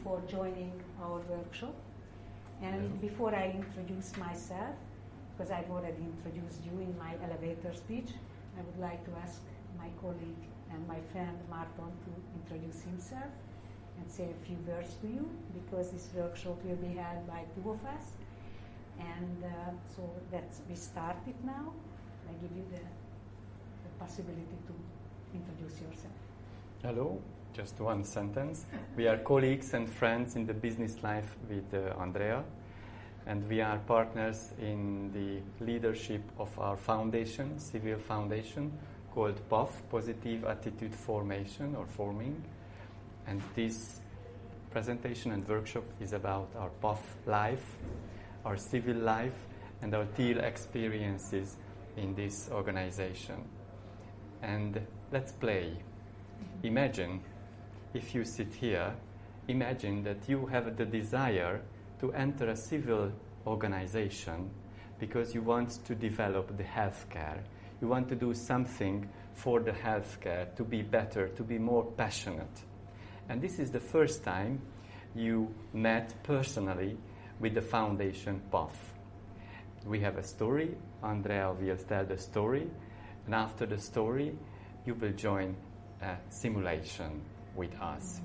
for joining our workshop. And before I introduce myself, because I've already introduced you in my elevator speech, I would like to ask my colleague and my friend Marton to introduce himself and say a few words to you, because this workshop will be held by two of us. And so we start it now. I give you the possibility to introduce yourself. Hello, just one sentence. We are colleagues and friends in the business life with Andrea, and we are partners in the leadership of our foundation, civil foundation, called PAF, Positive Attitude Formation or Forming. And this presentation and workshop is about our PAF life, our civil life, and our teal experiences in this organization. And let's play. Imagine, if you sit here, imagine that you have the desire to enter a civil organization because you want to develop the healthcare. You want to do something for the healthcare, to be better, to be more passionate. And this is the first time you met personally with the foundation PAF. We have a story. Andrea will tell the story. And after the story, you will join a simulation with us.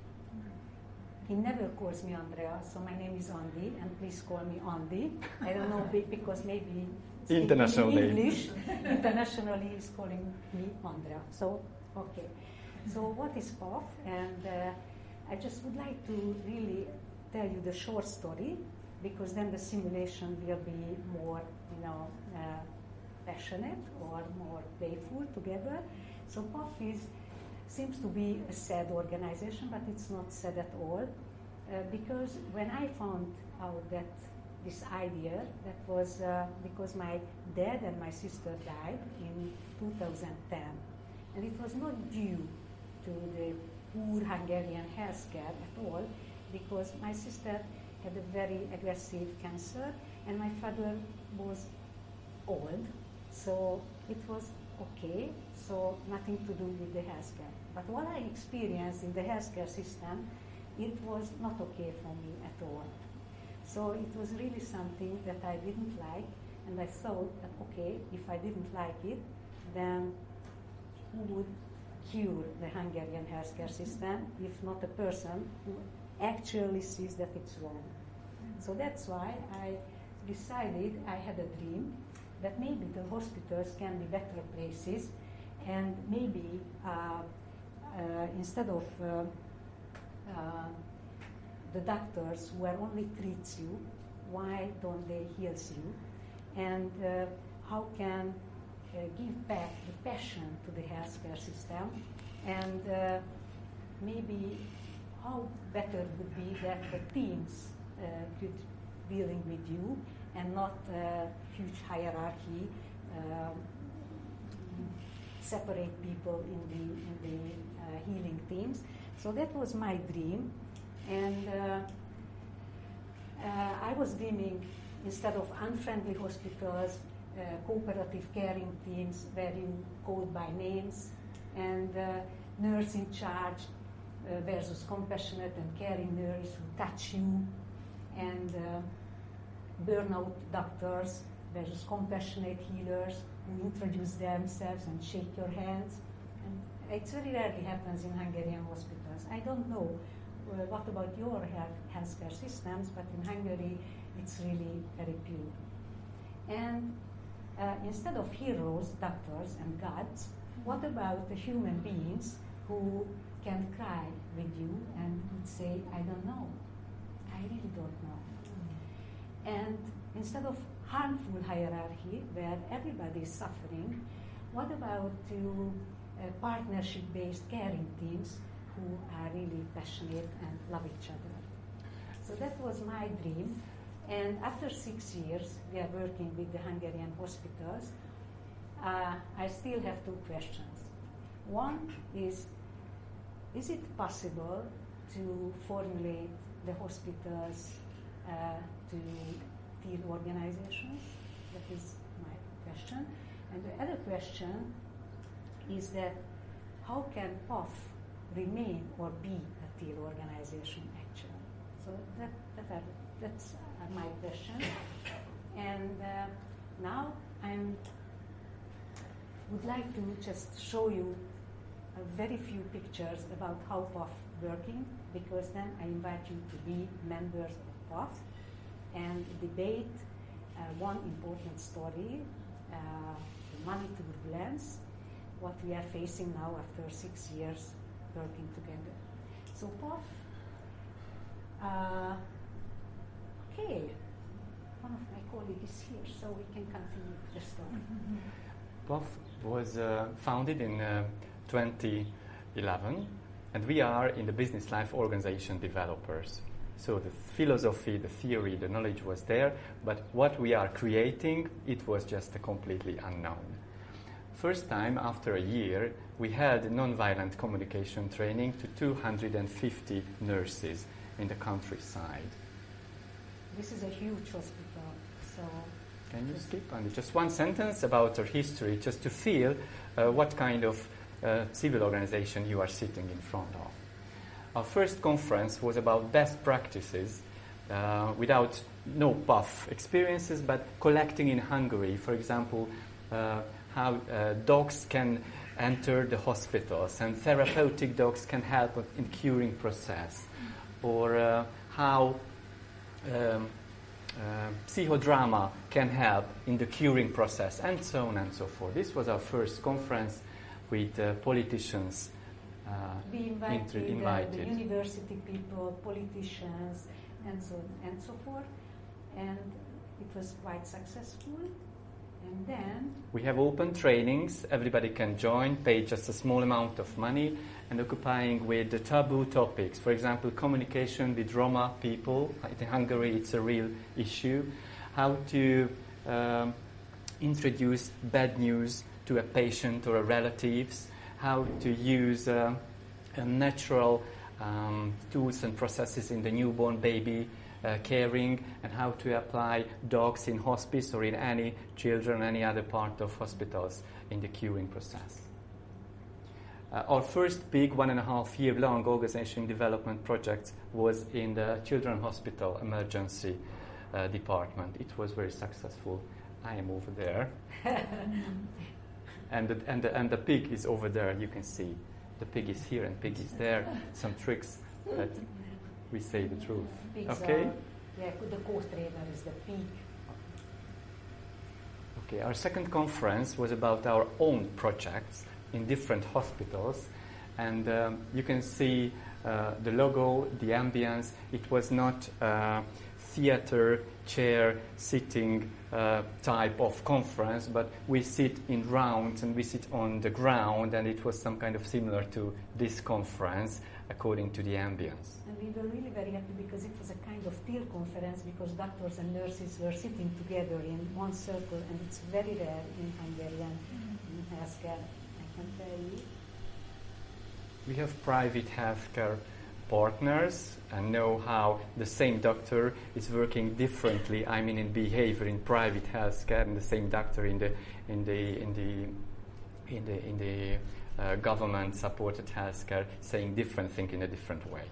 He never calls me Andrea, so my name is Andy, and please call me Andy. I don't know, because maybe international in English, internationally he's calling me Andrea. So, okay. So what is PAF? And I just would like to really tell you the short story, because then the simulation will be more, passionate or more playful together. So PAF seems to be a sad organization, but it's not sad at all, because when I found out that this idea, that was because my dad and my sister died in 2010, and it was not due to the poor Hungarian healthcare at all, because my sister had a very aggressive cancer, and my father was old, so it was okay, so nothing to do with the healthcare. But what I experienced in the healthcare system, it was not okay for me at all. So it was really something that I didn't like, and I thought that, okay, if I didn't like it, then who would cure the Hungarian healthcare system if not a person who actually sees that it's wrong? So that's why I decided, I had a dream that maybe the hospitals can be better places, and maybe instead of the doctors who only treats you, why don't they heal you? And how can give back the passion to the healthcare system, and maybe how better would be that the teams could dealing with you and not huge hierarchy, separate people in the healing teams. So that was my dream, and I was dreaming, instead of unfriendly hospitals, cooperative caring teams where you called by names, and nurse in charge versus compassionate and caring nurse who touch you, and burnout doctors versus compassionate healers who introduce themselves and shake your hands. And it very rarely happens in Hungarian hospitals. I don't know what about your healthcare systems, but in Hungary it's really very pure. And instead of heroes, doctors, and gods, what about the human beings who can cry with you and would say, I don't know, I really don't know. And instead of harmful hierarchy where everybody is suffering, what about partnership-based caring teams who are really passionate and love each other? So that was my dream. And after 6 years, we are working with the Hungarian hospitals. I still have two questions. One is it possible to formulate the hospitals to tier organizations? That is my question. And the other question is that how can PAF remain or be a tier organization actually? So that's my question. And now I would like to just show you a very few pictures about how PAF working, because then I invite you to be members of PAF and debate one important story, the money turbulence, what we are facing now after 6 years working together. So PAF, okay, one of my colleagues is here, so we can continue the story. PAF was founded in 2011, and we are in the business life organization developers. So the philosophy, the theory, the knowledge was there, but what we are creating, it was just completely unknown. First time after a year, we had non-violent communication training to 250 nurses in the countryside. This is a huge hospital, so... Can you skip on it? Just one sentence about our history, just to feel what kind of civil organization you are sitting in front of. Our first conference was about best practices without no PAF experiences, but collecting in Hungary, for example, how dogs can enter the hospitals and therapeutic dogs can help in curing process, or how psychodrama can help in the curing process, and so on and so forth. This was our first conference with politicians. We invited the university people, politicians, and so forth, and it was quite successful. And then we have open trainings. Everybody can join, pay just a small amount of money, and occupying with the taboo topics. For example, communication with Roma people. In Hungary, it's a real issue. How to introduce bad news to a patient or a relatives. How to use natural tools and processes in the newborn baby caring, and how to apply dogs in hospice or in any children, any other part of hospitals in the curing process. Our first big 1.5 year long organization development project was in the Children's Hospital emergency department. It was very successful. I am over there. and the pig is over there, you can see. The pig is here and pig is there. Some tricks that we say the truth. Pigs okay? The co-trainer is the pig. Okay, our second conference was about our own projects in different hospitals. And you can see the logo, the ambience. It was not theater, chair, sitting type of conference, but we sit in rounds and we sit on the ground, and it was some kind of similar to this conference according to the ambience. And we were really very happy because it was a kind of teal conference, because doctors and nurses were sitting together in one circle, and it's very rare in Hungarian in healthcare, I can tell you. We have private healthcare partners and know how the same doctor is working differently. I mean, in behavior in private healthcare, and the same doctor in the government-supported healthcare saying different thing in a different way.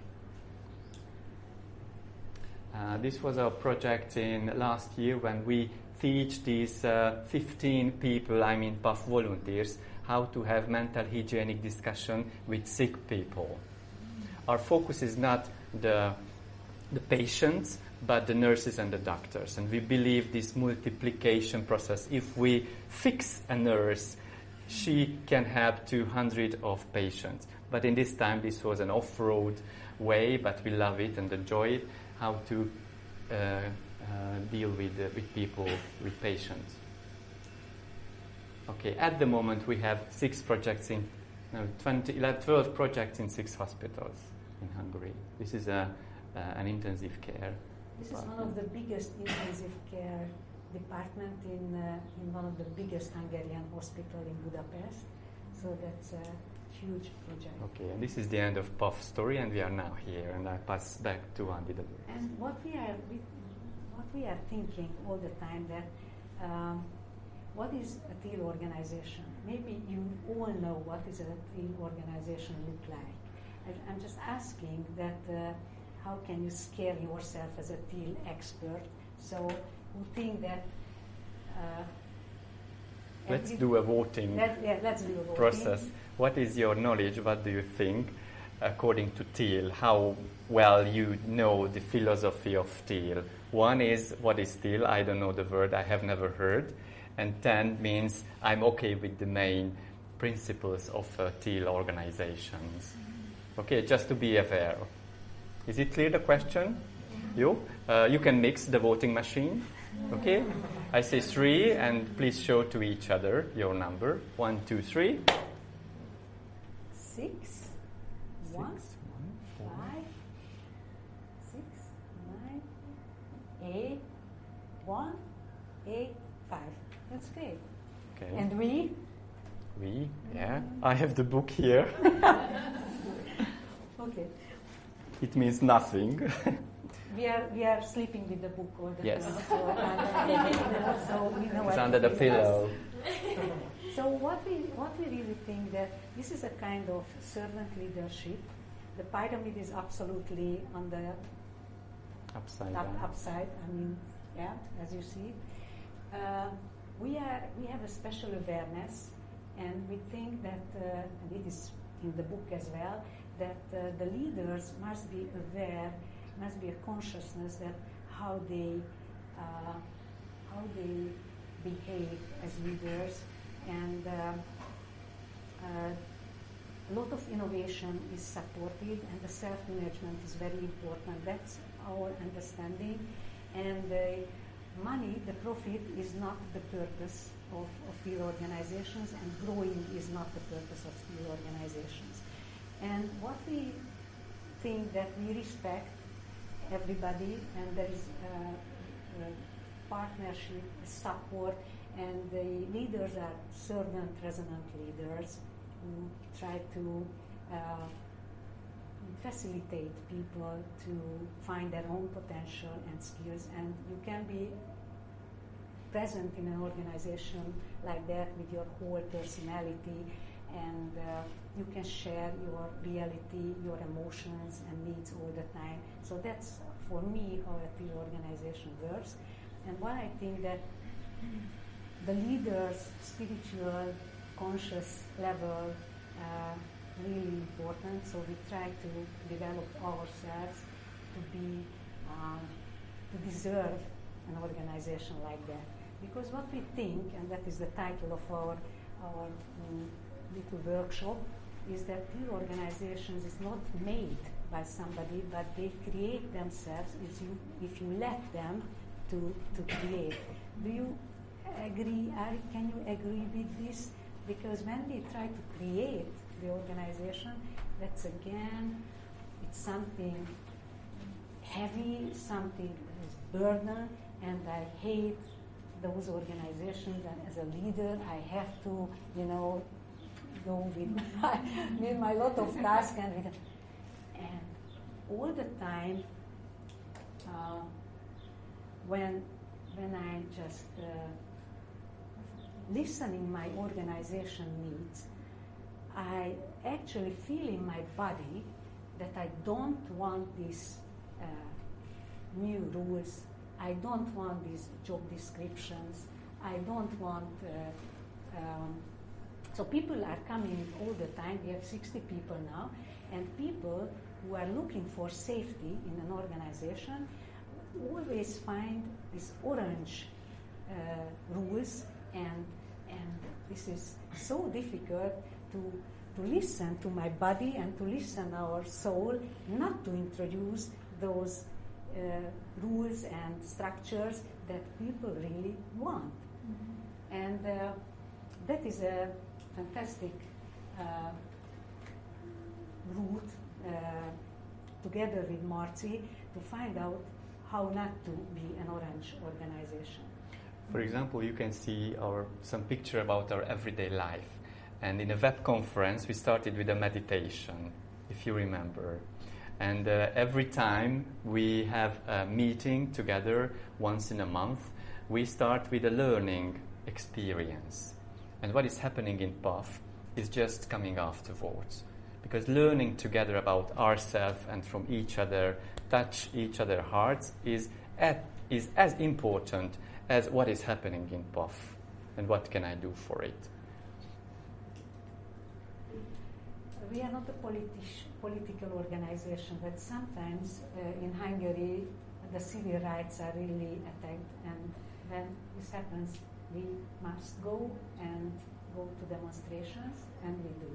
This was our project in last year when we teach these 15 people, I mean PAF volunteers, how to have mental hygienic discussion with sick people. Our focus is not the patients, but the nurses and the doctors. And we believe this multiplication process, if we fix a nurse, she can help 200 of patients. But in this time, this was an off-road way, but we love it and enjoy it, how to deal with people, with patients. Okay, at the moment we have 12 projects in 6 hospitals in Hungary. This is an intensive care. This is one of the biggest intensive care department in one of the biggest Hungarian hospital in Budapest. So that's a huge project. Okay, and this is the end of PAF story, and we are now here, and I pass back to Andi. And what we are thinking all the time that what is a teal organization? Maybe you all know what is a teal organization look like. I'm just asking that how can you scale yourself as a teal expert. So who think that let's do a voting let's do a voting process. What is your knowledge? What do you think, according to Teal, how well you know the philosophy of Teal? 1 is, what is Teal? I don't know the word, I have never heard. And 10 means I'm okay with the main principles of Teal organizations. Okay, just to be aware. Is it clear, the question? You can mix the voting machine. Okay, I say 3, and please show to each other your number. 1, 2, 3. 6, 1, 5, 6, 9, 8, 1, 8, 5. That's great. Okay. And we? We, yeah. I have the book here. Okay. It means nothing. We are sleeping with the book all the Yes. time. So we know It's what under the it is. pillow. So what we really think that this is a kind of servant leadership. The pyramid is absolutely on the Upside down. upside. I mean, yeah, as you see, we have a special awareness, and we think that, and it is in the book as well, that the leaders must be aware, must be a consciousness that how they behave as leaders, and a lot of innovation is supported, and the self-management is very important. That's our understanding, and the money, the profit, is not the purpose of Teal organizations, and growing is not the purpose of Teal organizations. And what we think that we respect everybody, and there is partnership, support, and the leaders are servant resonant leaders who try to facilitate people to find their own potential and skills, and you can be present in an organization like that with your whole personality, and you can share your reality, your emotions and needs all the time. So that's, for me, how a Teal organization works. And what I think that the leaders' spiritual, conscious level really important. So we try to develop ourselves to be, to deserve an organization like that. Because what we think, and that is the title of our little workshop, is that Teal organizations is not made by somebody, but they create themselves if you let them to create. Do you agree, Arik? Can you agree with this? Because when we try to create the organization, that's again, it's something heavy, something that is burden, and I hate those organizations, and as a leader I have to, go with my lot of tasks, and all the time when I just listening my organization needs, I actually feel in my body that I don't want these new rules. I don't want these job descriptions. I don't want. So people are coming all the time. We have 60 people now, and people who are looking for safety in an organization always find these orange rules, and this is so difficult to listen to my body and to listen our soul, not to introduce those rules and structures that people really want. Mm-hmm. And that is a fantastic route together with Marci to find out how not to be an orange organization. For example, you can see some picture about our everyday life. And in a web conference, we started with a meditation, if you remember. And every time we have a meeting together once in a month, we start with a learning experience. And what is happening in PAF is just coming afterwards. Because learning together about ourselves and from each other touch each other's hearts is as important as what is happening in POF, and what can I do for it? We are not a political organization, but sometimes in Hungary the civil rights are really attacked, and when this happens, we must go to demonstrations, and we do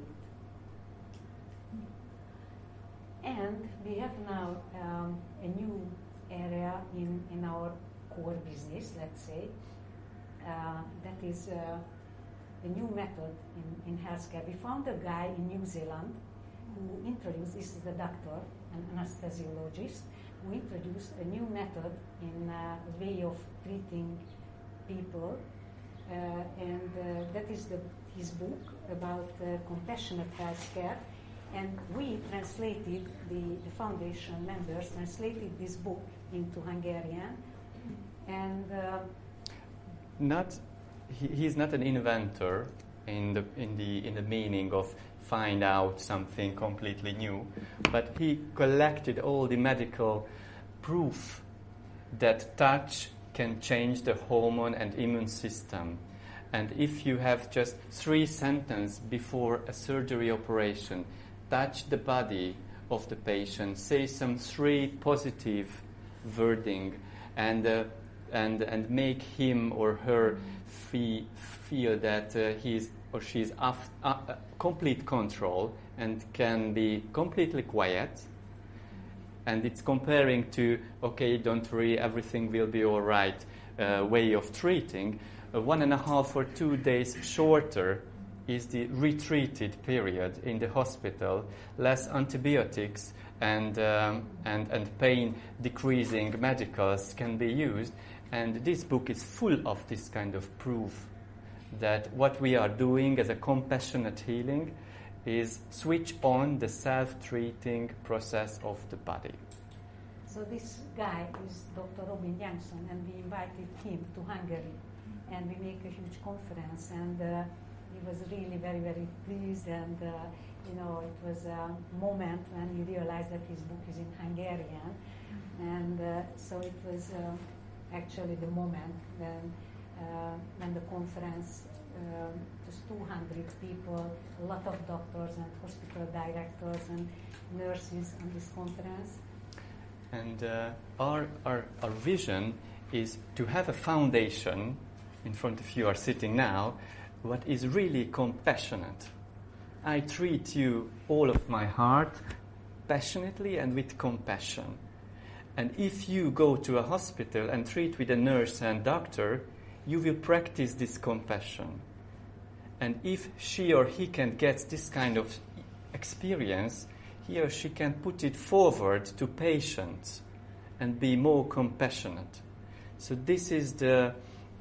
it. And we have now a new area in our core business, let's say, that is a new method in healthcare. We found a guy in New Zealand who introduced, this is the doctor, an anesthesiologist, who introduced a new method in a way of treating people, and that is his book about compassionate healthcare. And we translated, the foundation members translated this book into Hungarian, and he's not an inventor in the meaning of find out something completely new, but he collected all the medical proof that touch can change the hormone and immune system. And if you have just 3 sentences before a surgery operation, touch the body of the patient, say some 3 positive wording, and make him or her feel that he is or she is complete control and can be completely quiet. And it's comparing to, okay, don't worry, everything will be all right way of treating. 1.5 or 2 days shorter is the retreated period in the hospital, less antibiotics and pain decreasing medicals can be used. And this book is full of this kind of proof that what we are doing as a compassionate healing is switch on the self-treating process of the body. So this guy is Dr. Robin Youngson, and we invited him to Hungary, and we make a huge conference, and he was really very, very pleased, and it was a moment when he realized that his book is in Hungarian, and so it was actually the moment when the conference was 200 people, a lot of doctors and hospital directors and nurses on this conference. And our vision is to have a foundation in front of you are sitting now, what is really compassionate. I treat you all of my heart passionately and with compassion. And if you go to a hospital and treat with a nurse and doctor, you will practice this compassion. And if she or he can get this kind of experience, he or she can put it forward to patients and be more compassionate. So this is the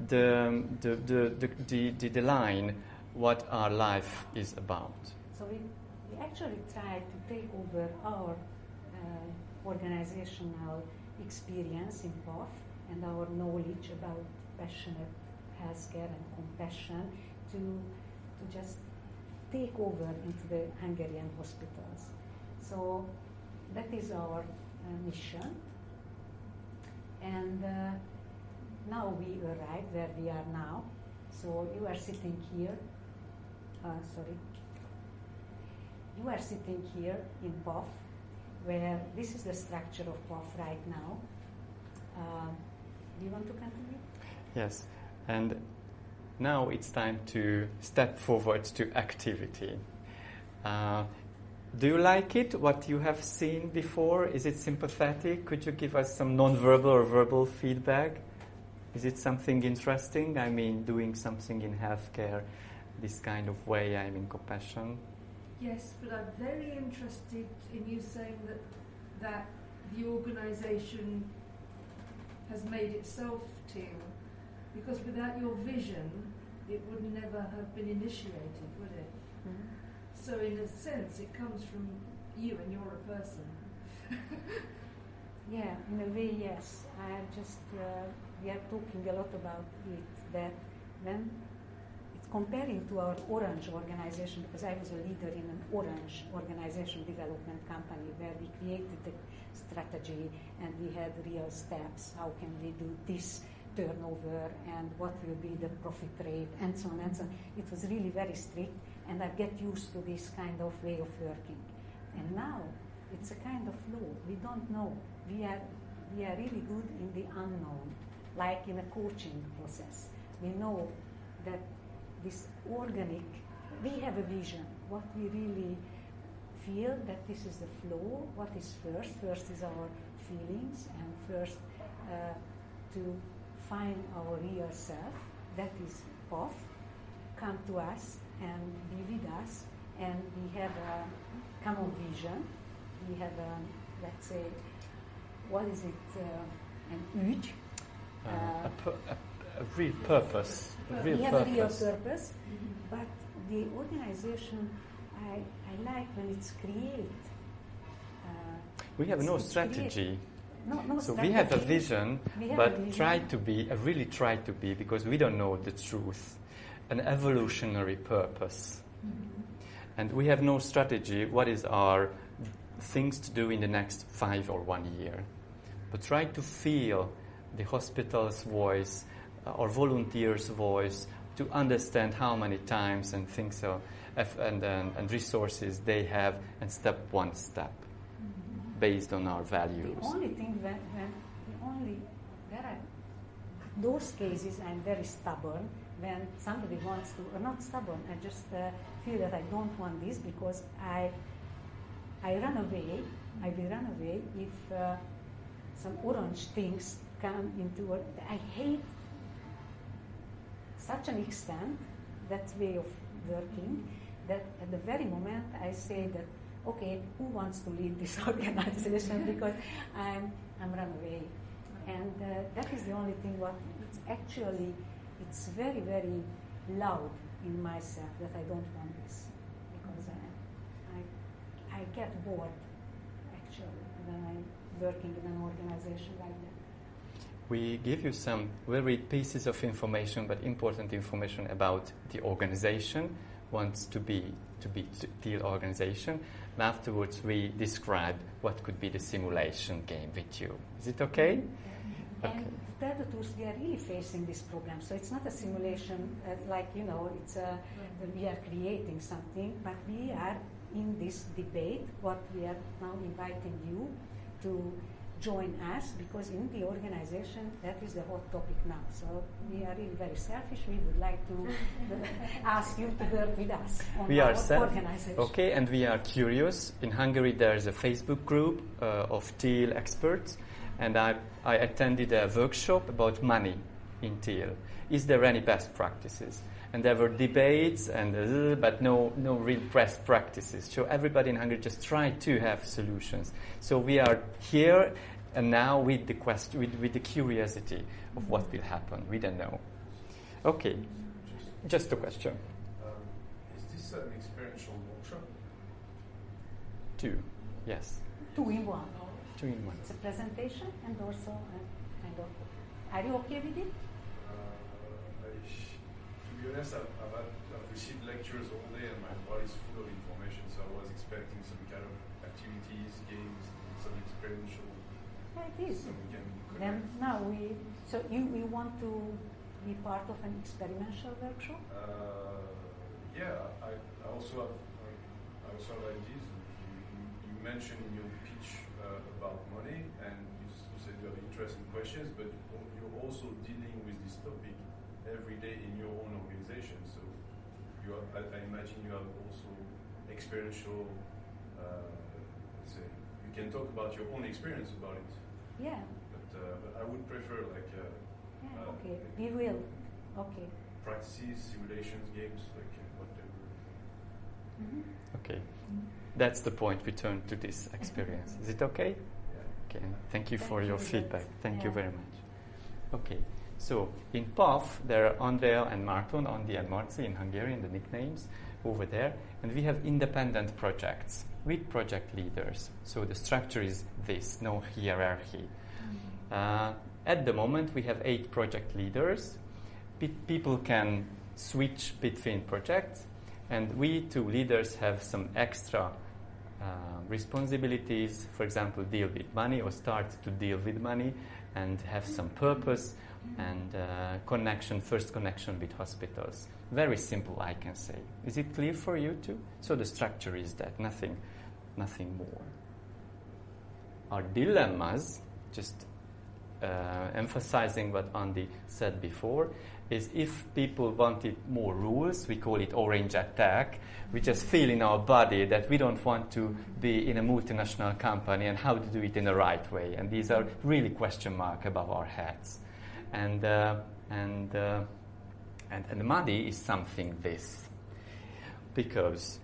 line what our life is about. So we actually try to take over our organizational experience in POF and our knowledge about passionate healthcare and compassion to just take over into the Hungarian hospitals. So that is our mission. And now we arrive where we are now. So you are sitting here. You are sitting here in POF, where this is the structure of POF right now. Do you want to continue? Yes, and now it's time to step forward to activity. Do you like it, what you have seen before? Is it sympathetic? Could you give us some non-verbal or verbal feedback? Is it something interesting? I mean, doing something in healthcare, this kind of way, I mean, compassion? Yes, but I'm very interested in you saying that the organisation has made itself to you, because without your vision, it would never have been initiated, would it? Mm-hmm. So in a sense, it comes from you, and you're a person. Yeah, in a way, yes. We are talking a lot about it, that when it comparing to our Orange organization, because I was a leader in an Orange organization development company where we created the strategy and we had real steps. How can we do this turnover and what will be the profit rate and so on and so on. It was really very strict, and I get used to this kind of way of working. And now it's a kind of flow. We don't know. We are really good in the unknown, like in a coaching process. We know that this organic, we have a vision, what we really feel that this is the flow, what is first. First is our feelings, and first to find our real self, that is POF, come to us and be with us, and we have a common vision. We have a, let's say, what is it, an ügy? A real purpose. We have a real purpose, but the organization, I like when it's created. We have no strategy. No so strategy. We have a vision, but really try to be, because we don't know the truth, an evolutionary purpose. Mm-hmm. And we have no strategy, what is our things to do in the next 5 or 1 year. But try to feel the hospital's voice, or volunteers' voice, to understand how many times and things and resources they have, and step based on our values. The only thing there are those cases I'm very stubborn when somebody wants to, or not stubborn, I just feel that I don't want this because I run away. I will run away if some orange things come into it. I hate such an extent that way of working that at the very moment I say that, okay, who wants to lead this organization, because I'm run away. And that is the only thing what it's very, very loud in myself that I don't want this, because I get bored actually when I'm working in an organization like that. We give you some very pieces of information, but important information about the organization, wants to be Teal organization. And afterwards, we describe what could be the simulation game with you. Is it okay? And to tell the truth, we are really facing this problem. So it's not a simulation it's we are creating something, but we are in this debate. What we are now inviting you to join us, because in the organization that is the hot topic now. So we are really very selfish. We would like to ask you to work with us on our organization. Okay, and we are curious. In Hungary there is a Facebook group of Teal experts, and I attended a workshop about money in Teal. Is there any best practices? And there were debates, but no real best practices. So everybody in Hungary just tried to have solutions. So we are here and now with the question, with the curiosity of what will happen. We don't know. Okay, just a question. Is this an experiential workshop? 2, yes. 2 in 1. 2 in 1. It's a presentation and also a kind of. Are you okay with it? To be honest, I've received lectures all day and my body's full of information, so I was expecting some kind of activities, games, some experiential. Yeah, it is. So we can connect. Then now you want to be part of an experiential workshop? Yeah, I also have ideas. You mentioned in your pitch about money, and you said you have interesting questions, but you're also dealing with this topic every day in your own organization. So I imagine you have also experiential, let's say, you can talk about your own experience about it. Yeah. But I would prefer okay, we will. Okay. Practices, simulations, games, whatever. Mm-hmm. Okay. That's the point. We turn to this experience. Is it okay? Yeah. Okay. Thank you for your feedback. Thank you very much. Okay. So in POF, there are Andrea and Marton, Andi and Marci in Hungarian, the nicknames over there. And we have independent projects with project leaders. So the structure is this, no hierarchy. Mm-hmm. At the moment, we have 8 project leaders. People can switch between projects, and we two leaders have some extra responsibilities. For example, deal with money or start to deal with money and have some purpose and first connection with hospitals. Very simple, I can say. Is it clear for you too? So the structure is that, nothing more. Our dilemmas, just emphasizing what Andy said before, is if people wanted more rules, we call it orange attack. We just feel in our body that we don't want to be in a multinational company and how to do it in the right way. And these are really question mark above our heads. And money is something this. Because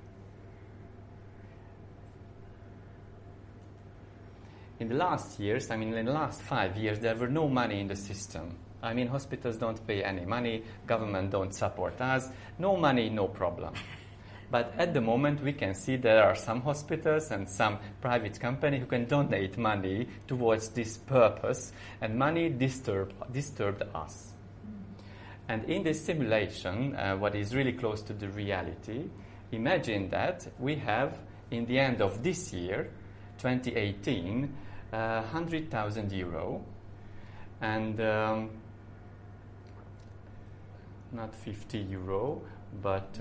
in the last years, in the last 5 years, there were no money in the system. Hospitals don't pay any money, government don't support us, no money, no problem. But at the moment, we can see there are some hospitals and some private company who can donate money towards this purpose, and money disturbed us. And in this simulation, what is really close to the reality, imagine that we have, in the end of this year, 2018, 100,000 euro, and not 50 euro, but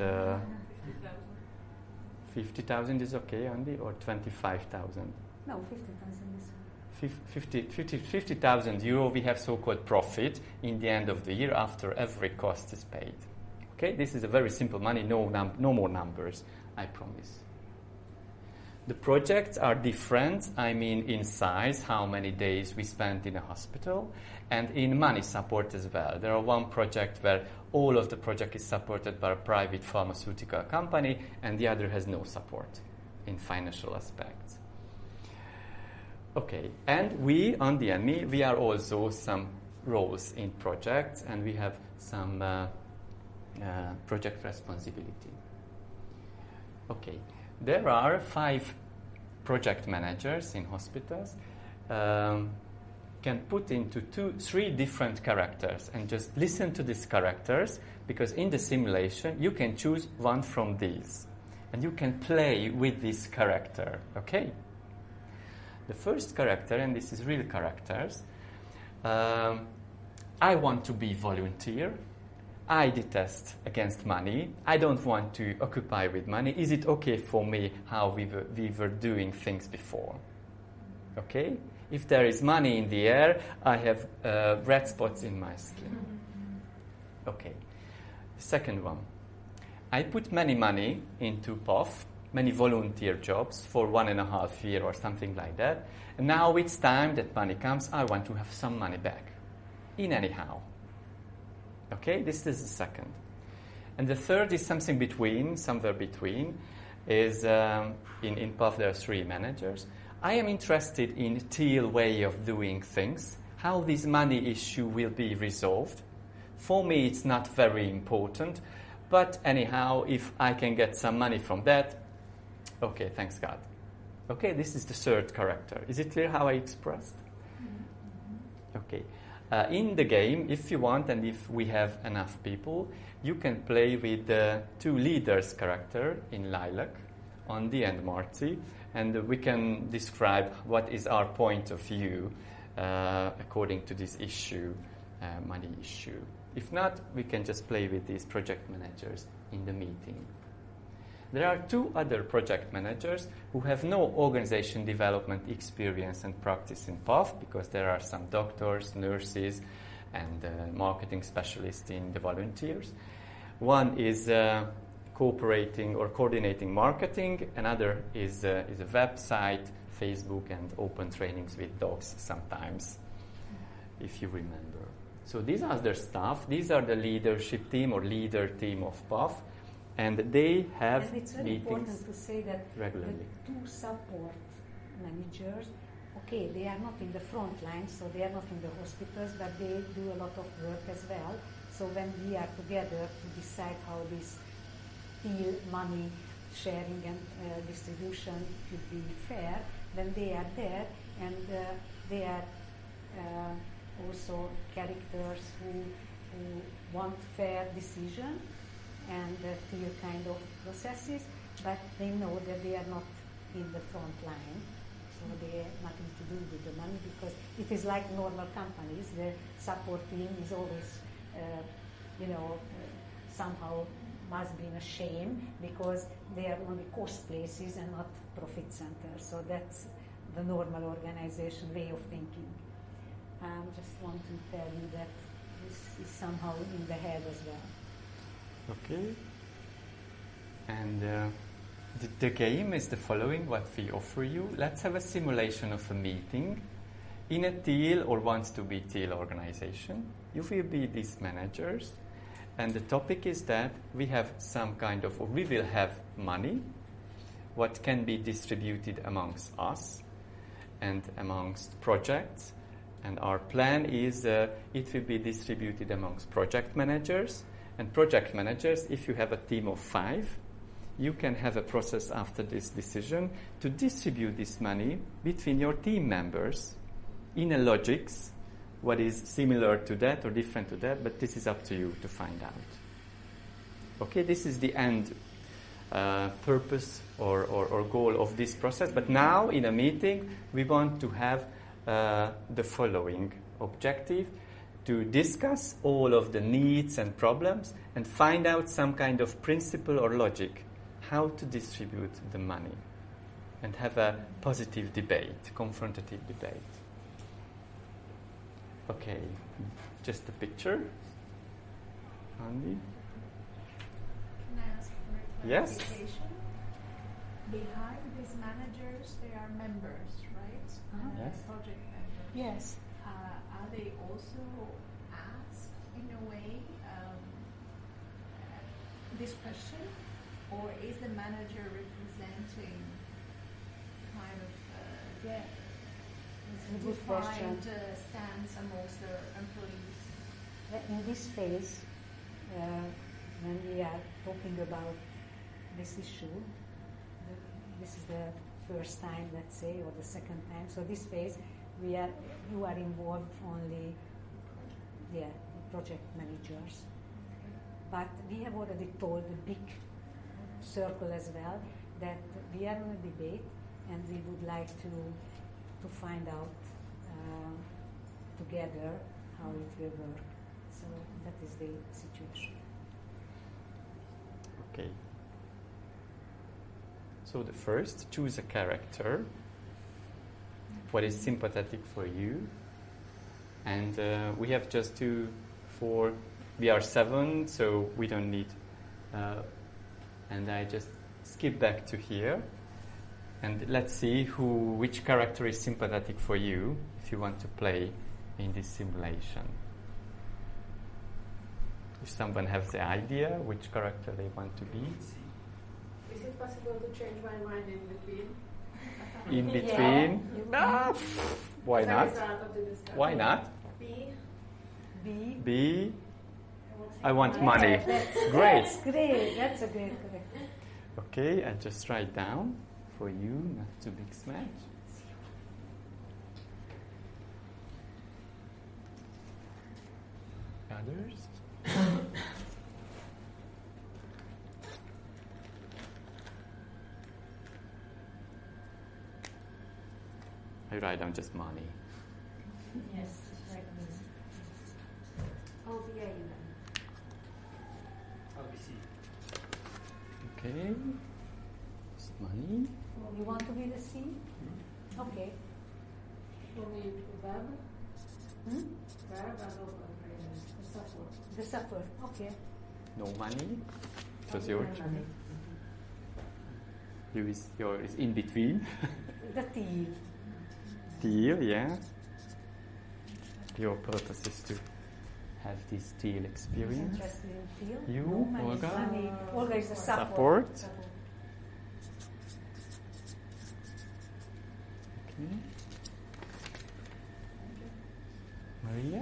50,000 is okay, Andy, or 25,000? No, 50,000 is 50,000 euro we have so-called profit in the end of the year after every cost is paid. Okay, this is a very simple money, no more numbers, I promise. The projects are different, in size, how many days we spend in a hospital, and in money support as well. There are one project where all of the project is supported by a private pharmaceutical company, and the other has no support in financial aspects. Okay, and we, Andy and me, we are also some roles in projects, and we have some project responsibility. Okay. There are 5 project managers in hospitals, can put into 3 different characters, and just listen to these characters, because in the simulation you can choose one from these and you can play with this character. Okay, the first character, and this is real characters, I want to be volunteer. I detest against money. I don't want to occupy with money. Is it okay for me how we were doing things before? Okay? If there is money in the air, I have red spots in my skin. Okay. Second one. I put many money into POF, many volunteer jobs for 1.5 years or something like that. And now it's time that money comes. I want to have some money back. In anyhow. Okay, this is the second. And the third is something between, somewhere between, is in POF there are 3 managers. I am interested in Teal way of doing things, how this money issue will be resolved. For me, it's not very important, but anyhow, if I can get some money from that, okay, thanks God. Okay, this is the third character. Is it clear how I expressed? Okay. In the game, if you want, and if we have enough people, you can play with the 2 leaders character in Lilac, Andy and Marty, and we can describe what is our point of view according to this issue, money issue. If not, we can just play with these project managers in the meeting. There are 2 other project managers who have no organization development experience and practice in POF, because there are some doctors, nurses, and marketing specialists in the volunteers. One is cooperating or coordinating marketing. Another is a website, Facebook, and open trainings with dogs sometimes, if you remember. So these are the staff. These are the leadership team or leader team of POF. And they have and it's very important to say that regularly. The 2 support managers, okay, they are not in the front line, so they are not in the hospitals, but they do a lot of work as well. So when we are together to decide how this deal, money sharing and distribution should be fair, then they are there, and they are also characters who want fair decision and clear kind of processes, but they know that they are not in the front line, so they have nothing to do with the money, because it is like normal companies. The support team is always, somehow must be in a shame, because they are only cost places and not profit centers. So that's the normal organization way of thinking. Just want to tell you that this is somehow in the head as well. Okay. And the game is the following, what we offer you. Let's have a simulation of a meeting in a teal or wants to be teal organization. You will be these managers. And the topic is that we have some kind of, or we will have money, what can be distributed amongst us and amongst projects. And our plan is it will be distributed amongst project managers. And project managers, if you have a team of 5, you can have a process after this decision to distribute this money between your team members in a logics, what is similar to that or different to that, but this is up to you to find out. Okay, this is the end purpose or goal of this process. But now in a meeting, we want to have the following objective: to discuss all of the needs and problems and find out some kind of principle or logic how to distribute the money and have a positive debate, confrontative debate. Okay, just a picture. Andy? Can I ask for a Yes. clarification? Behind these managers, they are members, right? Yes. Project members. Yes. Are they also asked, in a way, this question? Or is the manager representing kind of It's a good question. defined stance amongst the employees? In this phase, when we are talking about this issue, this is the first time, let's say, or the second time. So this phase, you are involved only, the project managers. But we have already told the big circle as well that we are in a debate, and we would like to find out together how it will work. So that is the situation. Okay. So the first, choose a character. What is sympathetic for you? And we have just 2, 4. We are 7, so we don't need. And I just skip back to here. And let's see which character is sympathetic for you if you want to play in this simulation. If someone has the idea which character they want to be. Is it possible to change my mind in between? In between? Yeah. Why As a not? result of the discussion. Why not? B. B. I want money. That's Great. That's great. That's a great correction. Okay, I just write down for you, not too big smash. Others? I write down just money. Yes, right. I'll be A then. Okay. Just money. You want to be the C? Okay. For me, verb. Hmm? Verb and open. The support. The support. Okay. No money. It was your turn. You is in between. The T. Teal, yeah. Your purpose is to have this teal experience. Interested in field. You, No money, Olga? money. Olga is the support. Okay. Maria?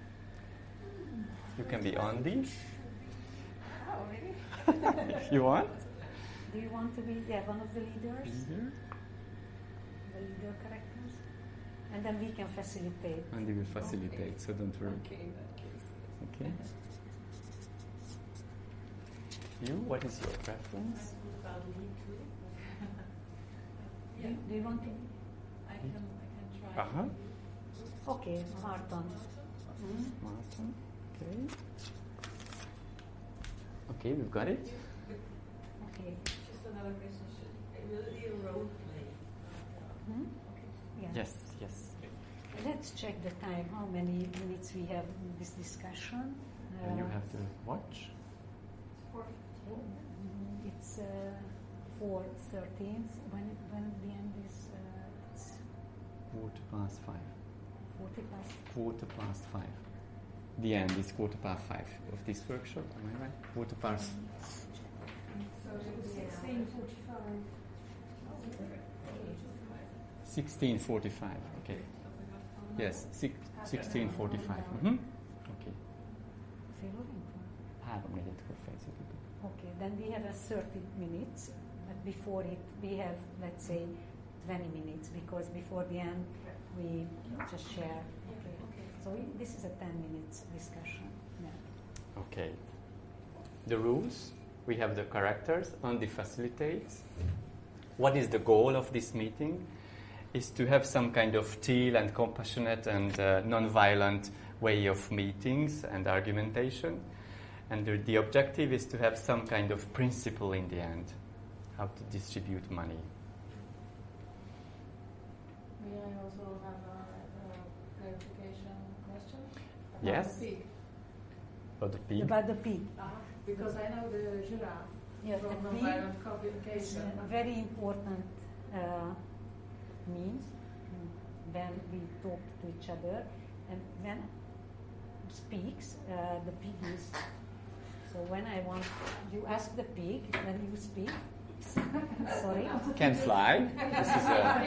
You can be Andy Oh, really? if you want. Do you want to be one of the leaders? Leader. The leader characters? And then we can facilitate. Andy will facilitate, so don't worry. Okay, in that case. Okay. you? What is your preference? Do you want to? I can try. Uh-huh. Okay, Martin. Martin. Okay. Okay, we've got it. Okay. Just another question. Will it be a role play? Yeah. Yes, yes. Let's check the time. How many minutes we have in this discussion? And you have to watch. It's 4:13. When the end is? It's 5:15. 40 past. 5:15. The end is 5:15 of this workshop. Am I right? 5:15. So it was 16:45. 16:45. Okay. Yes, 16:45. Okay. 3 minuter fejeződik. Okay, then we have a 30 minutes, but before it we have, let's say, 20 minutes, because before the end we just share. Okay. So this is a 10 minutes discussion. Yeah. Okay. The rules, we have the characters. Andy facilitates. What is the goal of this meeting? Is to have some kind of chill and compassionate and non-violent way of meetings and argumentation. And the objective is to have some kind of principle in the end, how to distribute money. May I also have a clarification question? Yes? The pig. About the pig? About the pig. Because I know the giraffe Yeah, from the pig nonviolent is communication. a very important means when we talk to each other, and when speaks, the pig is. So when I want, you ask the pig when you speak. Sorry. Can fly. This is a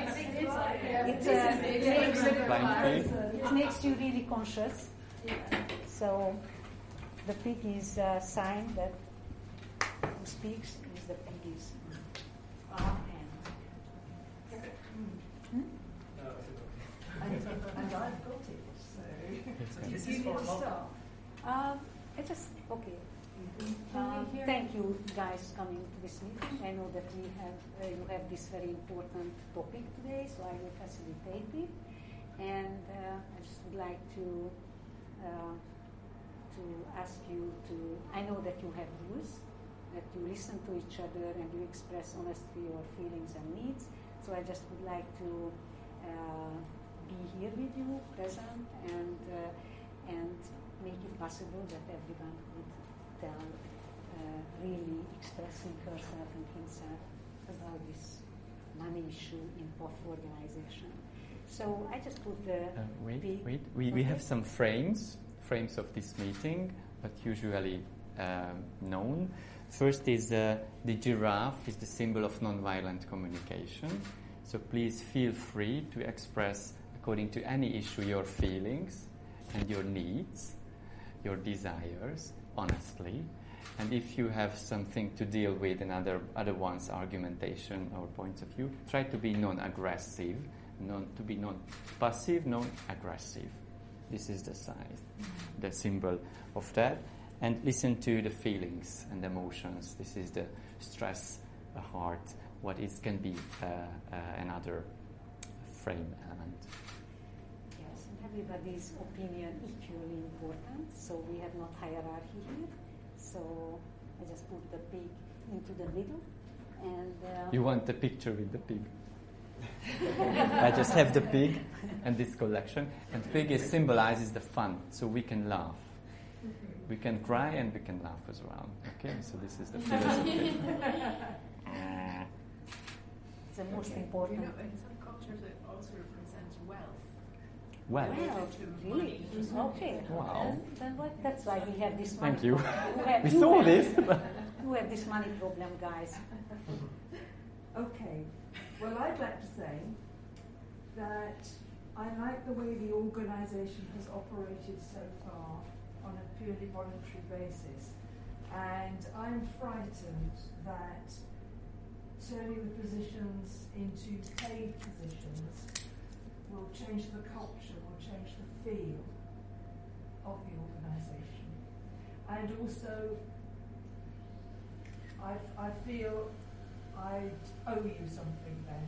flying pig. It makes you really conscious. So the pig is a sign that who speaks is the pig is. And I've got it, so It's you need to stop. I just okay. Thank you guys coming to this meeting. I know that we have you have this very important topic today, so I will facilitate it. And I just would like to ask you to. I know that you have rules, that you listen to each other and you express honestly your feelings and needs. So I just would like to be here with you, present, and make it possible that everyone could tell, really expressing herself and himself about this money issue in POF organization. So I just put the wait. We have some frames of this meeting, but usually known. First is the giraffe is the symbol of nonviolent communication. So please feel free to express, according to any issue, your feelings and your needs, your desires, honestly. And if you have something to deal with in other one's argumentation or points of view, try to be non-aggressive, to be non-passive, non-aggressive. This is the size, the symbol of that. And listen to the feelings and emotions. This is the stress, the heart, what it can be another frame element. Yes, and everybody's opinion equally important, so we have not hierarchy here. So I just put the pig into the middle, and you want the picture with the pig. I just have the pig and this collection, and pig symbolizes the fun, so we can laugh. We can cry and we can laugh as well. Okay, so this is the philosophy. It's the most important. You know, in some cultures it also represents wealth. Well, Really? Okay. Wow. Then what? That's why we have this money. Thank you. problem. We saw this. You have this money problem, guys. Okay. Well, I'd like to say that I like the way the organisation has operated so far on a purely voluntary basis. And I'm frightened that turning the positions into paid positions will change the culture, will change the feel of the organisation. And also I feel I owe you something then.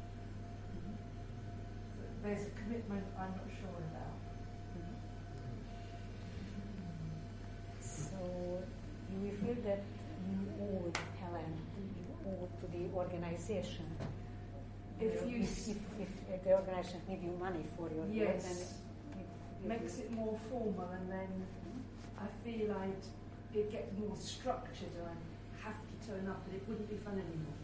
There's a commitment I'm not sure about. So you feel that you owe Helen, you owe to the organization. If the organization give you money for your work, then it makes it more formal, and then I feel it gets more structured, and I have to turn up, and it wouldn't be fun anymore.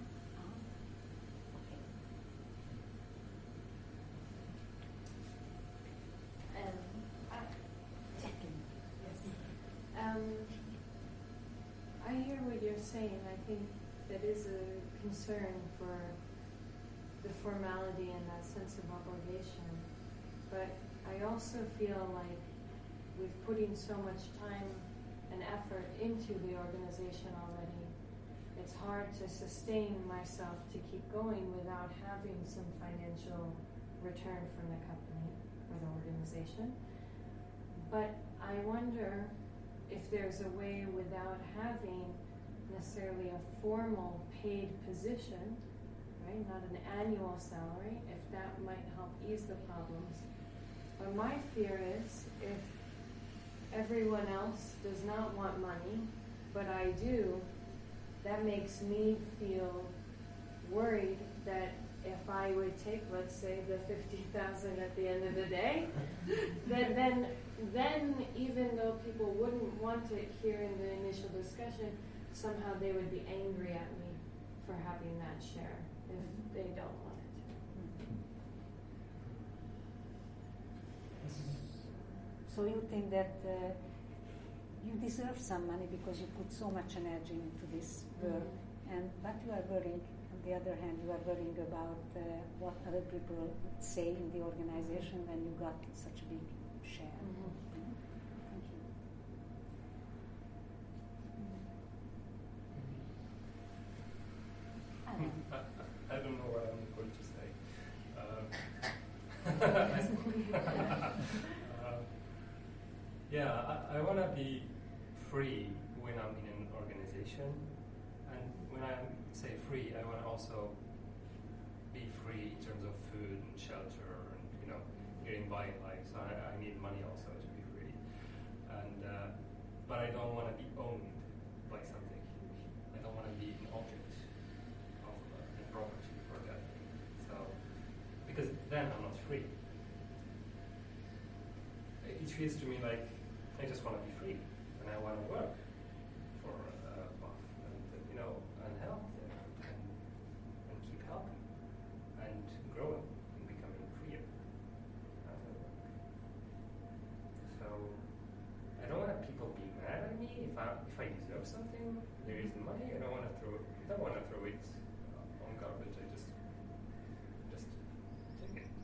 I hear what you're saying. I think that is a concern for the formality and that sense of obligation. But I also feel like with putting so much time and effort into the organization already, it's hard to sustain myself to keep going without having some financial return from the company or the organization. But I wonder if there's a way without having necessarily a formal paid position, right, not an annual salary, if that might help ease the problems. But my fear is if everyone else does not want money, but I do, that makes me feel worried that if I would take, let's say, the 50,000 at the end of the day, then even though people wouldn't want it here in the initial discussion, somehow they would be angry at me for having that share if they don't want it. So you think that you deserve some money because you put so much energy into this work, but you are worrying. On the other hand, you are worrying about what other people would say in the organization when you got such a big share. Thank you. I don't know what I'm going to say. I want to be free when I'm in an organization, and when I say free, I want to also be free in terms of food and shelter and getting by in life. So I need money also to be free, and but I don't want to be owned by something huge. I don't want to be an object of property for that thing. So because then I'm not free. It feels to me like I just want to be free, and I want to work for Buff and help them and keep helping and growing and becoming freer as I work. So I don't want people be mad at me if I deserve something. There is the money. I don't want to throw it on garbage. I just take it.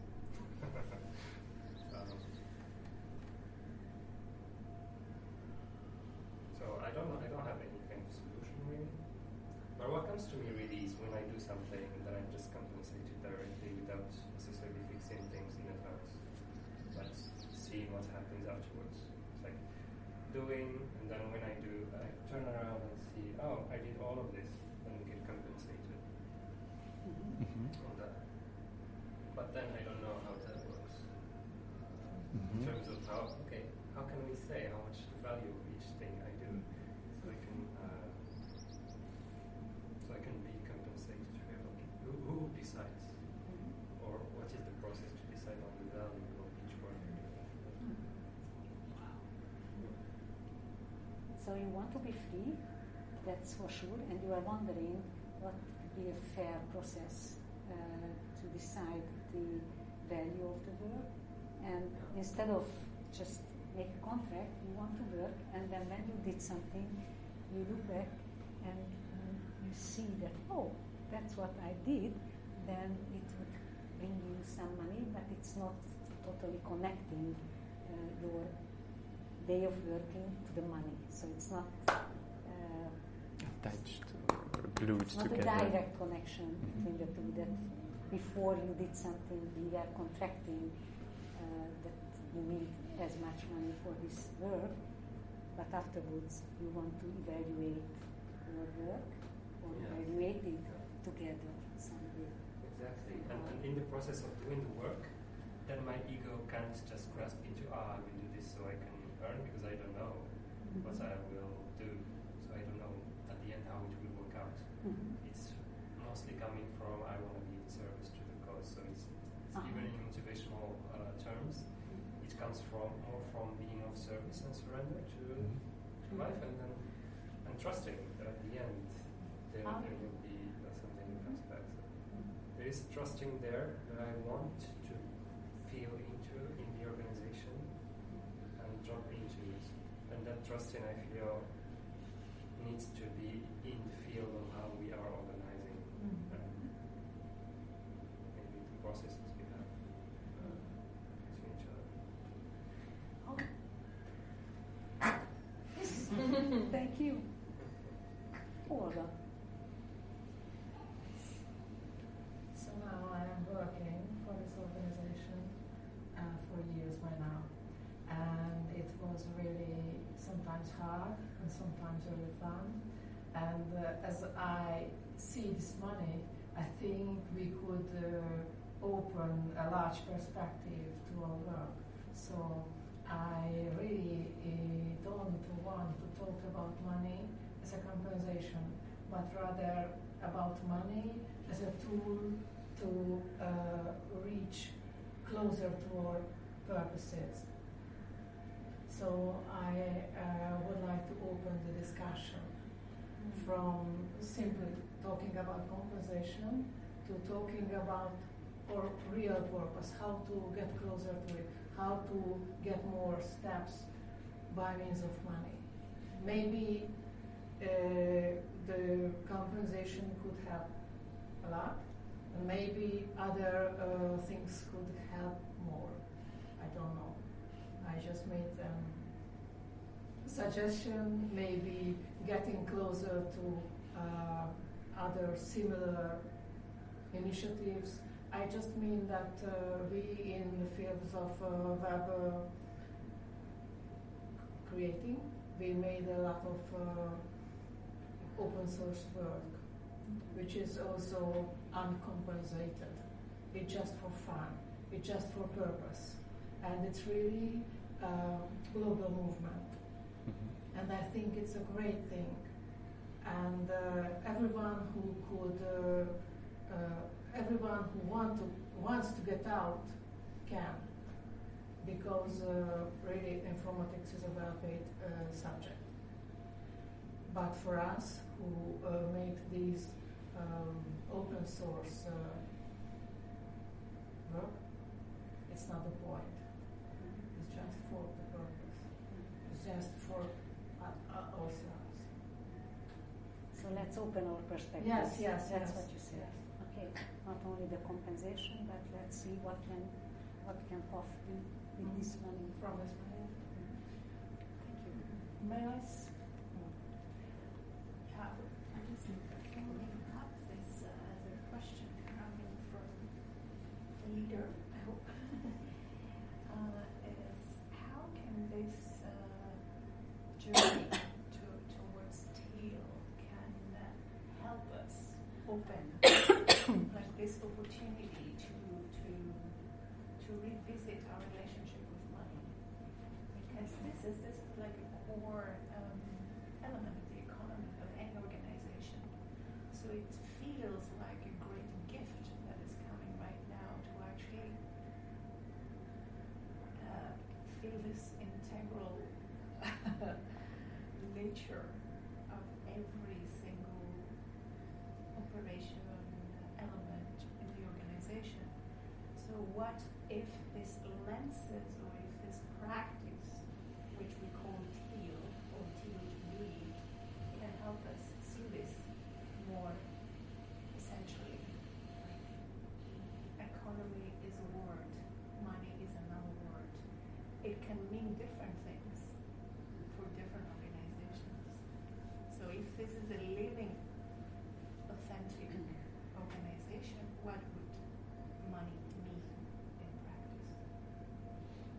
So I don't have any kind of solution really. But what comes to me really is when I do something that I'm just compensated directly without necessarily fixing things in advance, but seeing what happens afterwards. It's like doing, and then when I do, I turn around and see, oh, I did all of this, and get compensated on that. But then I don't know how that works in terms of how can we say how much the value of each thing I do, so I can be compensated fairly. Who decides, or what is the process to decide on the value of each work I do? So you want to be free, that's for sure, and you are wondering what would be a fair process to decide the value of the work. And instead of just make a contract, you want to work, and then when you did something, you look back and you see that, oh, that's what I did, then it would bring you some money, but it's not totally connecting your day of working to the money. So it's not attached or glued it's not together. a direct connection between the two, that before you did something, you were contracting that you need as much money for this work, but afterwards you want to evaluate or work or Yeah. evaluating together somewhere. Exactly. And in the process of doing the work, then my ego can't just grasp into, I will do this so I can earn because I don't know what I will do. So I don't know at the end how it will work out. Mhm. It's mostly coming from I want to be of service to the cause. So it's even in motivational terms, it comes from more from being of service and surrender to life, and trusting that at the end there will be something that comes back. So there is trusting there that I want to feel into in the organization and drop into it. And that trusting, I feel, needs to be in the field of how we are organizing maybe the processes we have between each other. Thank you. Olga. So now I am working for this organization for years by now, and it was really sometimes hard and sometimes really fun. And as I see this money, I think we could open a large perspective to our work. So I really don't want to talk about money as a compensation, but rather about money as a tool to reach closer to our purposes. So I would like to open the discussion from simply talking about compensation to talking about our real purpose, how to get closer to it, how to get more steps by means of money. Maybe the compensation could help a lot, and maybe other things could help more. I don't know. I just made a suggestion, maybe getting closer to other similar initiatives. I just mean that we in the fields of web creating, we made a lot of open source work, which is also uncompensated. It's just for fun, it's just for purpose. And it's really a global movement. And I think it's a great thing. And everyone who could, everyone who wants to get out can, because really informatics is a well-paid subject. But for us who make these open source work, it's not the point. It's just for the purpose. It's just for ourselves. So let's open our perspectives. Yes, That's yes. what you said. Okay, not only the compensation, but let's see what can puff with this money. From this money. Thank you. May I? I just following up this as a question coming from the leader, I hope, is how can this journey towards teal can help us open like this opportunity to revisit our relationship with money, because this is like a core element of the economy of any organization. So it feels like a great gift that is coming right now to actually feel this integral nature of every single operation element in the organization. So what if this lenses or if this practice, which we call teal or teal to be, can help us see this more essentially? Like economy is a word, money is another word. It can mean different things for different organizations. So if this is a living, authentic organization, what would money mean in practice?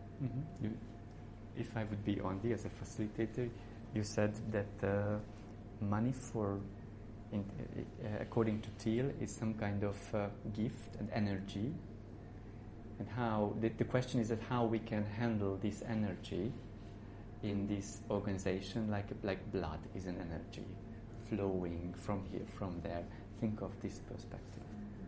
If I would be on as a facilitator, you said that money according to Thiel, is some kind of gift and energy, and how the question is that how we can handle this energy in this organization, like blood is an energy flowing from here, from there. Think of this perspective.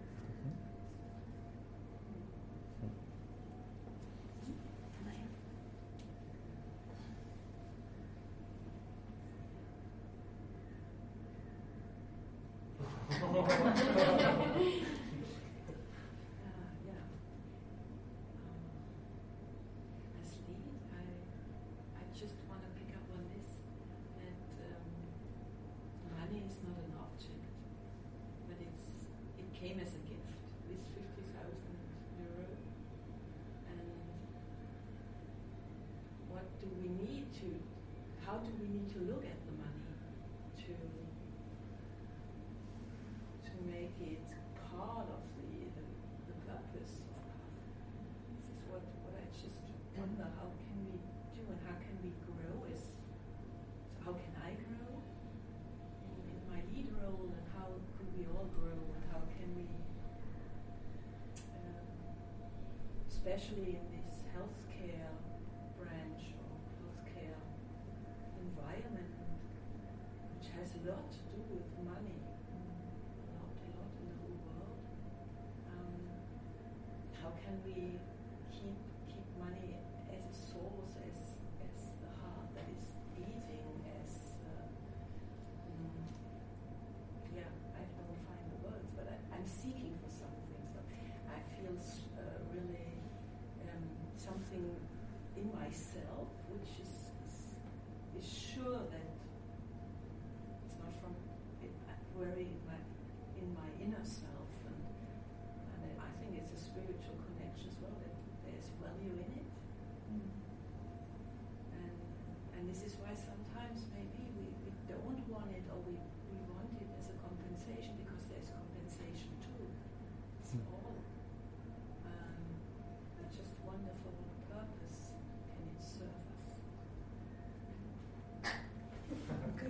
I just want to pick up on this, that money is not an object, but it came as a gift with 50,000 euro. And how do we need to look at the money to make it part of the purpose of life? This is what I just wonder, how can we do and how can we grow how can I grow in my lead role, and how could we all grow, and how can we, especially in this healthcare branch or healthcare environment, which has a lot to do with money, a lot in the whole world. How can we keep money as a source, as the heart that is beating, I don't find the words, but I'm seeking for something. So I feel really something in myself which is sure that it's not from very in my inner self, and I think it's a spiritual connection as well, that there's value in it. And this is why sometimes maybe we don't want it, or we want it as a compensation, because there's compensation too. It's all. I just wonder for what purpose can it serve us. Okay.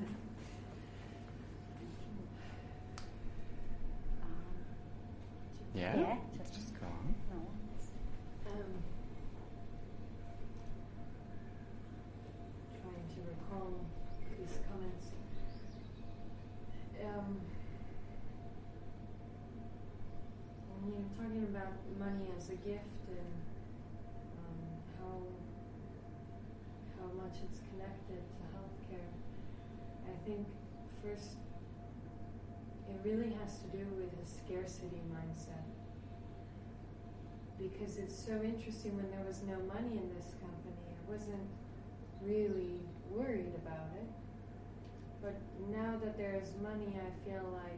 Yeah, just go on. Trying to recall these comments. When you're talking about money as a gift and how much it's connected to healthcare, I think first it really has to do with a scarcity mindset. Because it's so interesting, when there was no money in this company, I wasn't really worried about it. But now that there is money, I feel like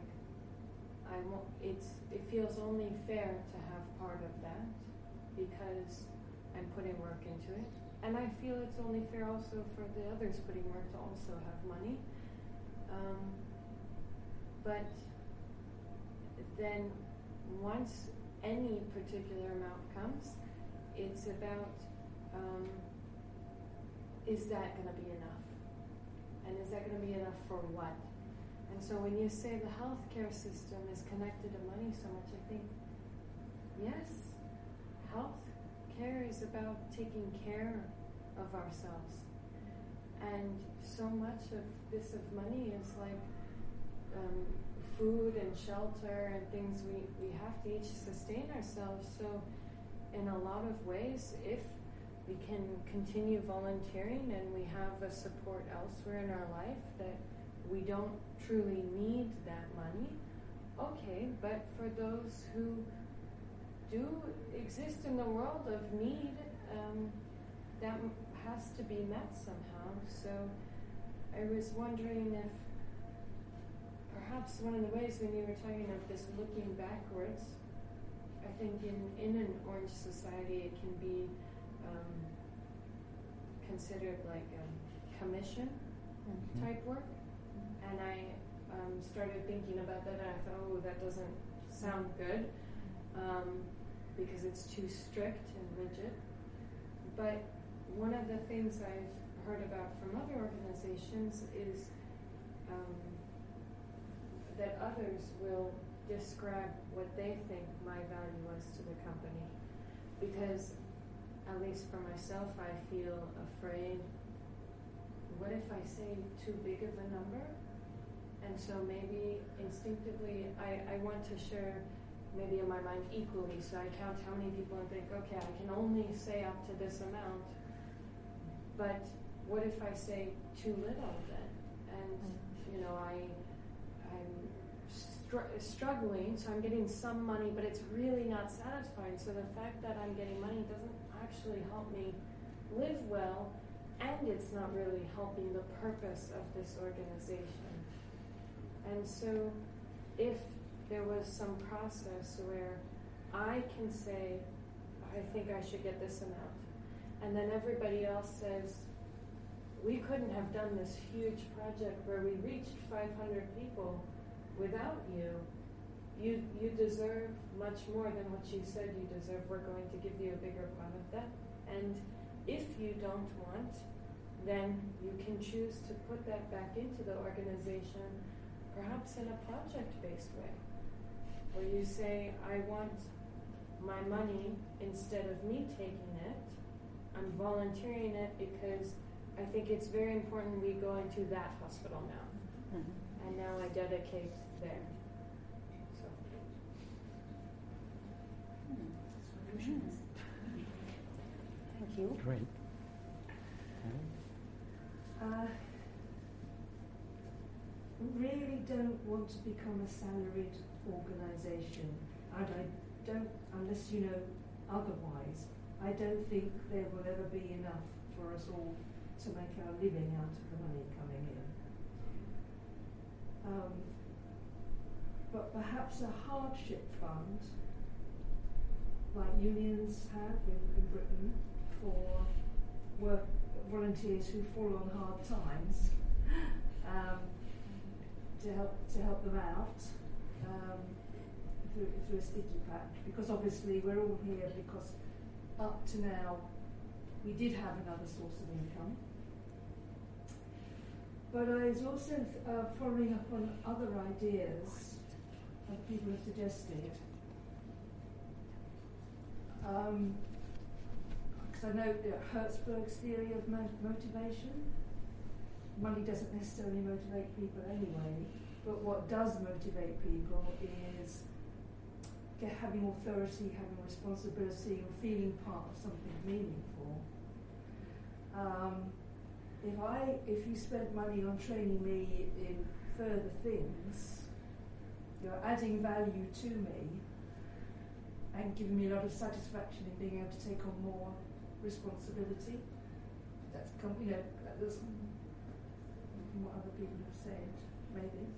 it feels only fair to have part of that, because I'm putting work into it. And I feel it's only fair also for the others putting work to also have money. But then once any particular amount comes, it's about, is that going to be enough? And is that going to be enough for what? And so when you say the healthcare system is connected to money so much, I think, yes, healthcare is about taking care of ourselves. And so much of money is like food and shelter and things we have to each sustain ourselves. So in a lot of ways, if we can continue volunteering and we have a support elsewhere in our life that we don't truly need that money, okay, but for those who do exist in the world of need, that has to be met somehow. So I was wondering if perhaps one of the ways, when you were talking of this looking backwards, I think in an Orange society it can be considered like a commission type work. And I started thinking about that, and I thought, oh, that doesn't sound good, because it's too strict and rigid. But one of the things I've heard about from other organizations is that others will describe what they think my value was to the company. Because, at least for myself, I feel afraid, what if I say too big of a number? And so maybe instinctively I want to share maybe in my mind equally, so I count how many people and think, okay, I can only say up to this amount. But what if I say too little then? And, I'm struggling, so I'm getting some money, but it's really not satisfying. So the fact that I'm getting money doesn't actually help me live well, and it's not really helping the purpose of this organization. And so if there was some process where I can say, I think I should get this amount, and then everybody else says, we couldn't have done this huge project where we reached 500 people without you. You deserve much more than what you said you deserve. We're going to give you a bigger part of that. And if you don't want, then you can choose to put that back into the organization, perhaps in a project-based way, where you say, I want my money instead of me taking it. I'm volunteering it because I think it's very important we go into that hospital now. Mm-hmm. And now I dedicate there. So. Solutions. Thank you. Great. Really don't want to become a salaried organisation, and I don't, unless you know otherwise, I don't think there will ever be enough for us all to make our living out of the money coming in. But perhaps a hardship fund, like unions have in Britain, for volunteers who fall on hard times, to help them out through a Stigipack, because obviously we're all here because up to now we did have another source of income. But I was also following up on other ideas that people have suggested. Because I know Hertzberg's theory of motivation. Money doesn't necessarily motivate people anyway, but what does motivate people is having authority, having responsibility, or feeling part of something meaningful. If you spent money on training me in further things, you're adding value to me and giving me a lot of satisfaction in being able to take on more responsibility. That's that's what other people have said, maybe.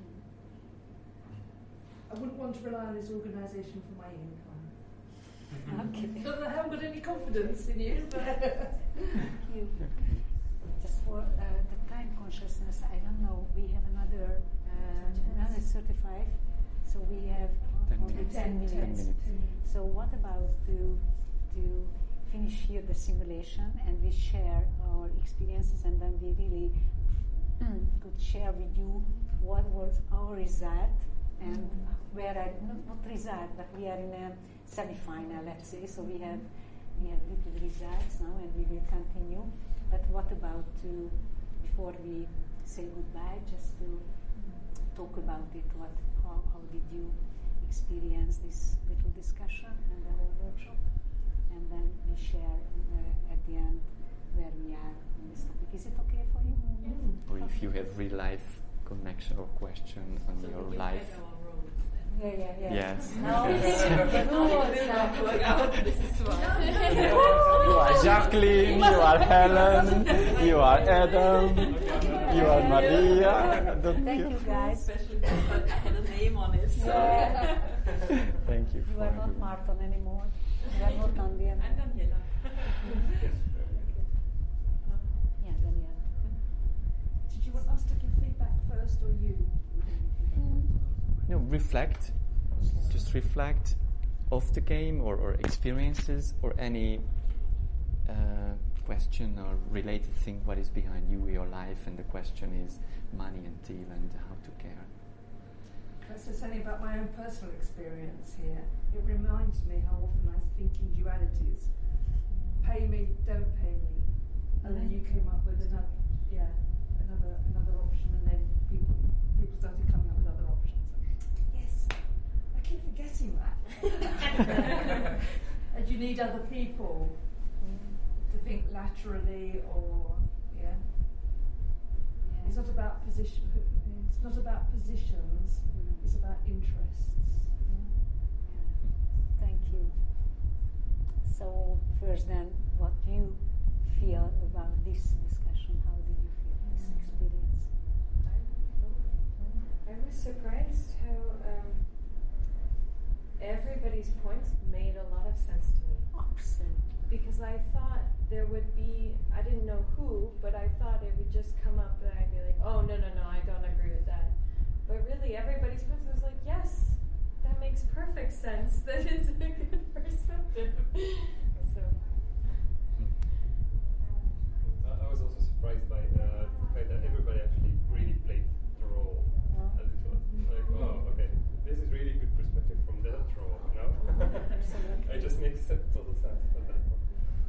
I wouldn't want to rely on this organisation for my income. Okay. Not that I haven't got any confidence in you, but Thank you. Just for the time consciousness, I don't know, we have another 35, so we have 10 only minutes. 10 minutes. 10 minutes. So what about to finish here the simulation and we share our experiences, and then we really could share with you what was our result and where not result, but we are in a semi-final, let's say, so we have little results now and we will continue. But what about before we say goodbye, just to talk about it, how did you experience this little discussion and the whole workshop? And then we share at the end where we are in this topic. Is it okay for you? Or if you have real life connection or question on your life. Yeah. Yes. No, You are Jacqueline, you are Helen, you are Adam, you are Maria. Thank you, guys. Especially because I had a name on it. So. Yeah. Thank you. You are not Martin anymore. You are not Andian. I'm Daniela. Yeah, Daniela. did you want us to give feedback first or you? No, reflect. Just reflect of the game or experiences or any question or related thing what is behind you, your life, and the question is money and teal and how to care. Can I say something about my own personal experience here? It reminds me how often I think in dualities. Pay me, don't pay me. And then you came up with another option, and then people started coming up with other options. Yes, I keep forgetting that. And you need other people to think laterally, or it's not about position. It's not about positions. It's about interests. Thank you. So first, then, what do you feel about this discussion? How did you feel this experience? I was surprised how everybody's points made a lot of sense to me. Absolutely. Because I thought there would be, I didn't know who, but I thought it would just come up and I'd be like, oh, no, I don't agree with that. But really, everybody's points, I was like, yes, that makes perfect sense. That is a good perspective. So. I was also surprised by the fact that everybody actually really played the role as it was. Like, oh, okay, this is really good perspective from that role, you know? Absolutely. It just makes total sense at that point.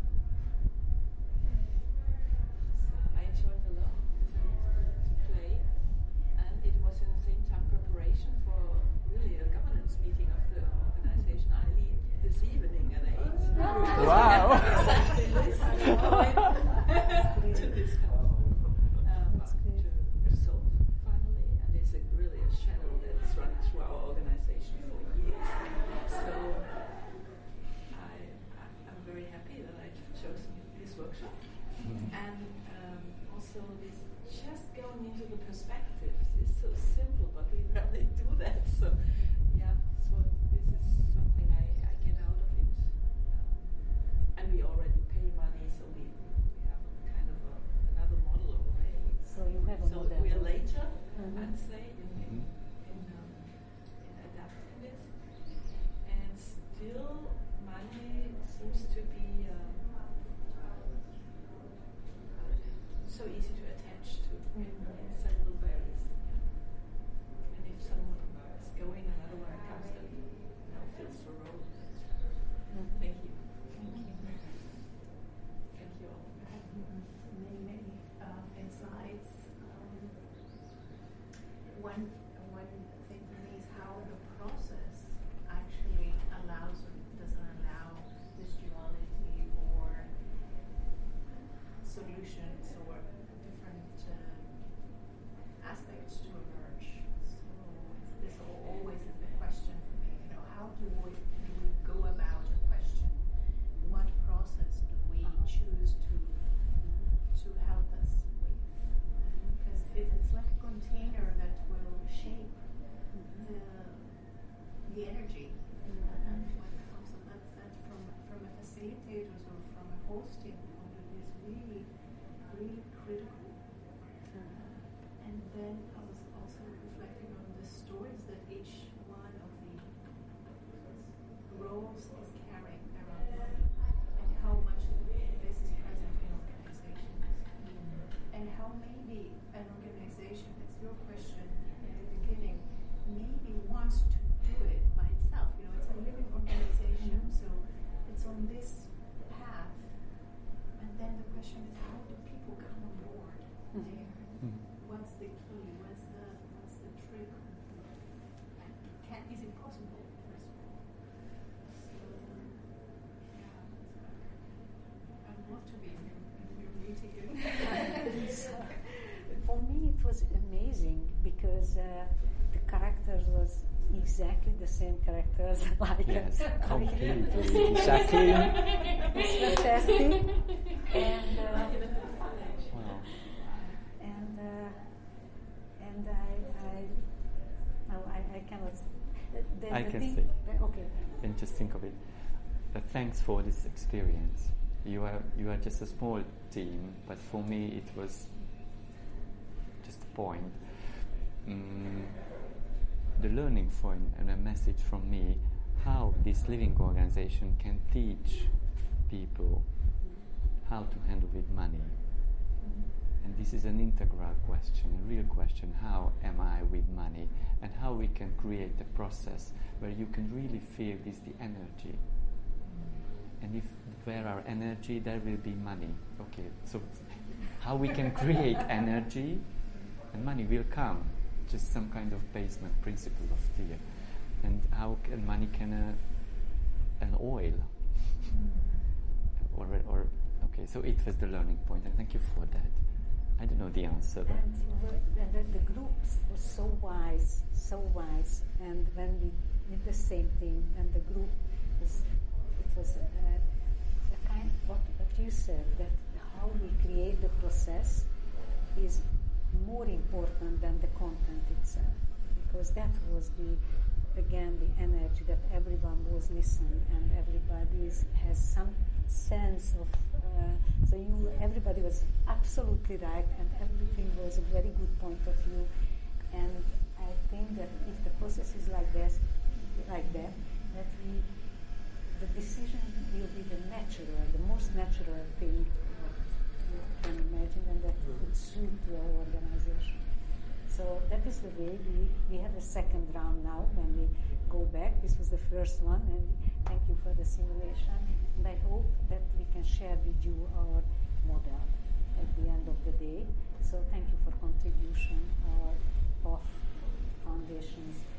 I enjoyed a lot to play, and it was in the same time preparation for really a governance meeting of the organization I lead this evening at 8. Wow! Exactly listening to this to solve finally, and it's really a channel that's run through our organization for years. So I'm very happy that I've chosen this workshop, and also this just going into the perspectives is so simple, but we rarely do that. So so this is something I get out of it, and we already pay money, so we have kind of another model already. So you have a So model. we are later, I'd say, in adapting this, and still money seems to be so easy to attach to in several ways. And if someone is going another way comes, then fills the role. Thank you. Thank you all. Many insights. One thing for me is how the process actually allows or doesn't allow this duality or solutions or different aspects to emerge. So this always is the question for me. How do we go about a question? What process do we choose to help us with? Because it's like a container that will shape the energy. And what comes of that from a facilitator's or from a hosting point of view is really, really critical. And then I was also reflecting on the stories that each one of the roles is carrying around money, and how much this is present in organizations, and how maybe an organization, it's your question in the beginning, maybe wants to do it by itself. It's a living organization, so it's on this path, and then the question is, how do people come on board there? What's the key? What's the trick? Is it possible, first of all? So, I'd love to be in your meeting. For me, it was amazing because the characters was exactly the same characters like Yes, completely. Jacqueline. It's fantastic. And Wow. I cannot. I can thing, say. Okay. And just think of it. Thanks for this experience. You are just a small team, but for me it was just a point. The learning point and a message from me how this living organization can teach people how to handle with money. And this is an integral question, a real question. How am I with money? And how we can create a process where you can really feel this the energy. And if there are energy, there will be money. Okay, so how we can create energy and money will come. Just some kind of basement principle of fear. And how can money can an oil? or okay, so it was the learning point, and thank you for that. I don't know the answer. And the groups were so wise, and when we did the same thing, and the group was, it was a kind of what you said, that how we create the process is more important than the content itself, because that was the energy that everyone was listening, and everybody has some sense of. Everybody was absolutely right, and everything was a very good point of view. And I think that if the process is like that, the decision will be the most natural thing that you can imagine, and that would suit your organization. So that is the way we have a second round now when we go back. This was the first one, and thank you for the simulation. And I hope that we can share with you our model at the end of the day. So thank you for contribution of foundations.